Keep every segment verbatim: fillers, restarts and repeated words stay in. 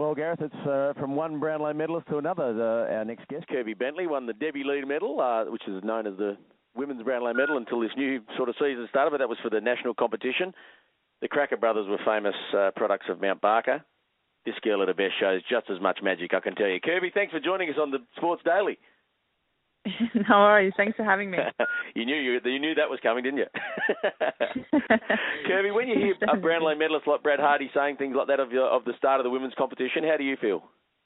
Well, Gareth, it's uh, from one Brownlow medalist to another. The, our next guest, Kirby Bentley, won the Debbie Lee medal, uh, which is known as the Women's Brownlow medal until this new sort of season started, but that was for the national competition. The Cracker brothers were famous uh, products of Mount Barker. This girl at her best shows just as much magic, I can tell you. Kirby, thanks for joining us on the Sports Daily. No worries. Thanks for having me. you knew you, you knew that was coming, didn't you? Kirby, when you hear a Brownlow medalist like Brad Hardy saying things like that of, your, of the start of the women's competition, how do you feel?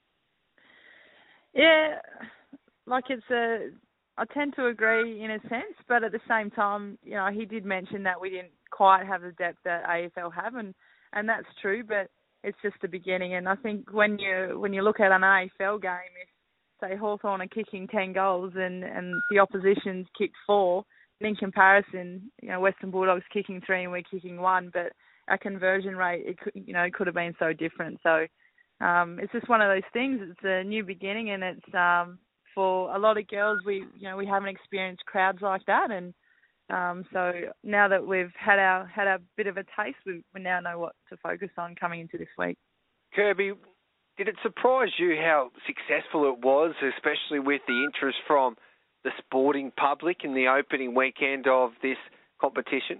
Yeah, like it's a... I tend to agree in a sense, but at the same time, you know, he did mention that we didn't quite have the depth that A F L have, and, and that's true, but it's just the beginning. And I think when you when you look at an A F L game, if, say, Hawthorn are kicking ten goals and, and the opposition's kicked four, and in comparison, you know, Western Bulldogs kicking three and we're kicking one, but our conversion rate, it could, you know, could have been so different. So um, it's just one of those things. It's a new beginning, and it's... Um, for a lot of girls, we you know we haven't experienced crowds like that, and um, so now that we've had our had a bit of a taste, we, we now know what to focus on coming into this week. Kirby, did it surprise you how successful it was, especially with the interest from the sporting public in the opening weekend of this competition?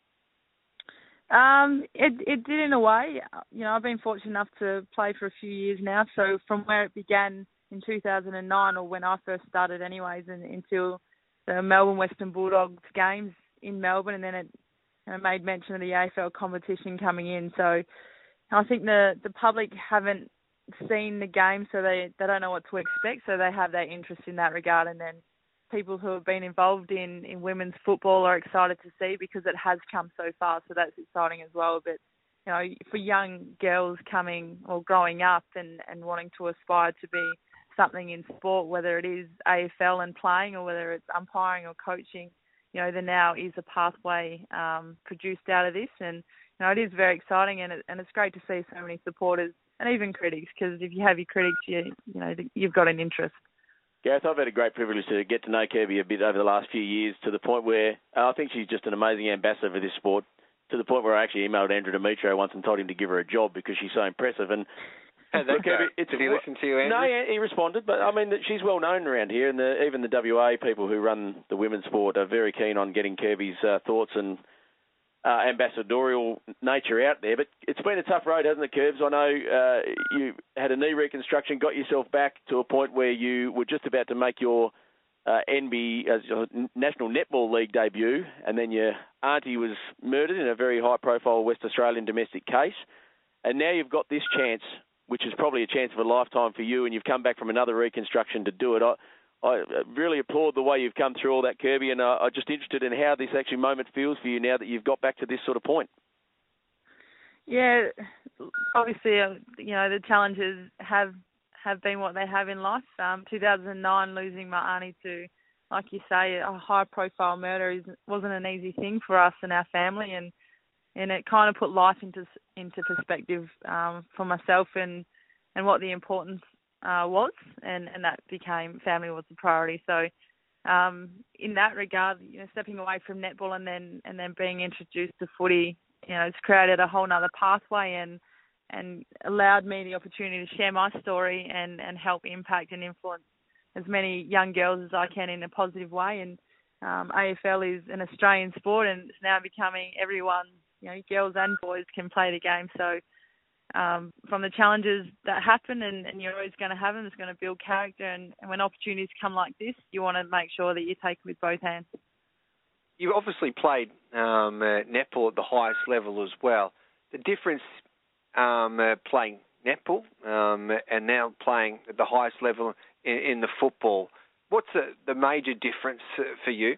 Um, it it did in a way. You know, I've been fortunate enough to play for a few years now, so from where it began in two thousand nine, or when I first started anyways, and until the Melbourne Western Bulldogs games in Melbourne, and then it you know, made mention of the A F L competition coming in. So I think the, the public haven't seen the game, so they, they don't know what to expect, so they have their interest in that regard. And then people who have been involved in, in women's football are excited to see, because it has come so far, so that's exciting as well. But you know, for young girls coming or growing up and, and wanting to aspire to be something in sport, whether it is A F L and playing or whether it's umpiring or coaching, you know, there now is a pathway um, produced out of this, and you know, it is very exciting, and it, and it's great to see so many supporters and even critics, because if you have your critics, you you know, you've got an interest. Gareth, I've had a great privilege to get to know Kirby a bit over the last few years, to the point where uh, I think she's just an amazing ambassador for this sport, to the point where I actually emailed Andrew Demetrio once and told him to give her a job because she's so impressive. And Look, Did he listen to you, Andrew? No, he responded, but I mean, she's well known around here, and the, even the W A people who run the women's sport are very keen on getting Kirby's uh, thoughts and uh, ambassadorial nature out there. But it's been a tough road, hasn't it, Kirbs? I know uh, you had a knee reconstruction, got yourself back to a point where you were just about to make your uh, N B A, uh, National Netball League debut, and then your auntie was murdered in a very high-profile West Australian domestic case, and now you've got this chance, which is probably a chance of a lifetime for you, and you've come back from another reconstruction to do it. I, I really applaud the way you've come through all that, Kirby, and uh, I'm just interested in how this actually moment feels for you now that you've got back to this sort of point. Yeah, obviously, uh, you know, the challenges have have been what they have in life. Um, two thousand nine, losing my auntie to, like you say, a high-profile murder is, wasn't an easy thing for us and our family, and and it kind of put life into into perspective um, for myself and, and what the importance uh, was, and, and that became, family was the priority. So um, in that regard, you know, stepping away from netball and then and then being introduced to footy, you know, it's created a whole other pathway and and allowed me the opportunity to share my story and, and help impact and influence as many young girls as I can in a positive way. And um, A F L is an Australian sport, and it's now becoming everyone's. You know, girls and boys can play the game. So um, from the challenges that happen, and, and you're always going to have them, it's going to build character. And, and when opportunities come like this, you want to make sure that you take it with both hands. You obviously played um, uh, netball at the highest level as well. The difference um, uh, playing netball um, and now playing at the highest level in, in the football, what's the, the major difference uh, for you?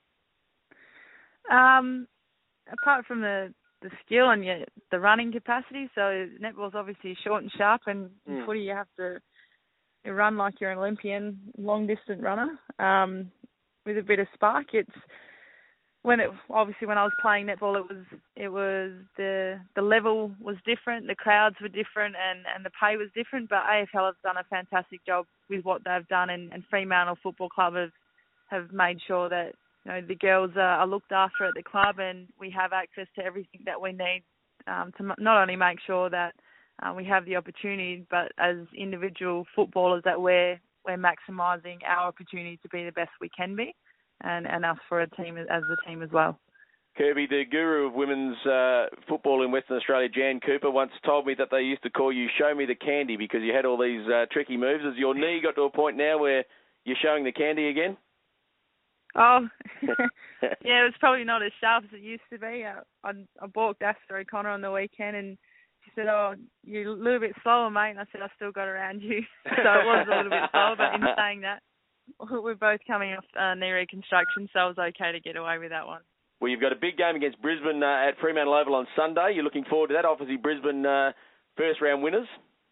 Um. Apart from the, the skill and your, the running capacity, so netball's obviously short and sharp, and in mm. footy you have to you run like you're an Olympian, long-distance runner, um, with a bit of spark. It's when it obviously when I was playing netball, it was it was the the level was different, the crowds were different, and, and the pay was different. But A F L has done a fantastic job with what they've done, and, and Fremantle Football Club have have made sure that. You know, the girls are looked after at the club, and we have access to everything that we need um, to not only make sure that uh, we have the opportunity, but as individual footballers that we're, we're maximising our opportunity to be the best we can be, and, and us for a team as a team as well. Kirby, the guru of women's uh, football in Western Australia, Jan Cooper, once told me that they used to call you Show Me the Candy because you had all these uh, tricky moves. Has your knee got to a point now where you're showing the candy again? Oh, yeah, it was probably not as sharp as it used to be. I, I, I balked Asta O'Connor on the weekend and she said, oh, you're a little bit slower, mate. And I said, I still got around you. So it was a little bit slower, but in saying that, we're both coming off uh, knee reconstruction, so it was okay to get away with that one. Well, you've got a big game against Brisbane uh, at Fremantle Oval on Sunday. You're looking forward to that. Obviously, Brisbane uh, first-round winners.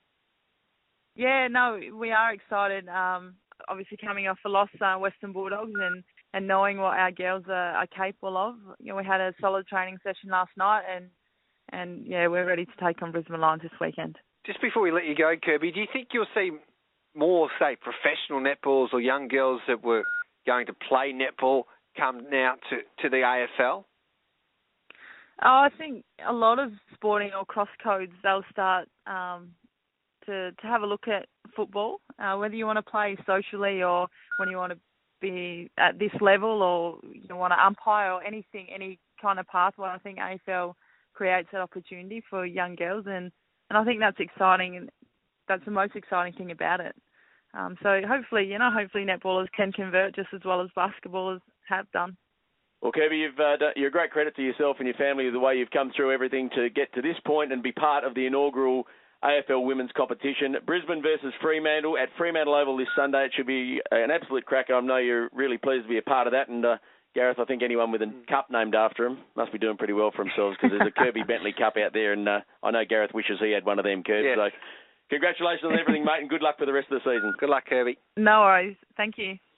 Yeah, no, we are excited. Um, obviously, coming off a loss, uh, Western Bulldogs, and, and knowing what our girls are, are capable of. You know, we had a solid training session last night, and and yeah, we're ready to take on Brisbane Lions this weekend. Just before we let you go, Kirby, do you think you'll see more, say, professional netballs or young girls that were going to play netball come now to, to the A F L? Oh, I think a lot of sporting or cross codes, they'll start um, to to have a look at football, uh, whether you want to play socially or when you want to be at this level or you want to umpire or anything, any kind of pathway. I think A F L creates that opportunity for young girls, and, and I think that's exciting, and that's the most exciting thing about it. Um, so hopefully, you know, hopefully netballers can convert just as well as basketballers have done. Well, Kirby, you've, uh, you're a great credit to yourself and your family the way you've come through everything to get to this point and be part of the inaugural A F L women's competition. Brisbane versus Fremantle at Fremantle Oval this Sunday. It should be an absolute cracker. I know you're really pleased to be a part of that. And uh, Gareth, I think anyone with a cup named after him must be doing pretty well for themselves because there's a Kirby Bentley Cup out there. And uh, I know Gareth wishes he had one of them, Kirby. Yeah. So congratulations on everything, mate, and good luck for the rest of the season. Good luck, Kirby. No worries. Thank you.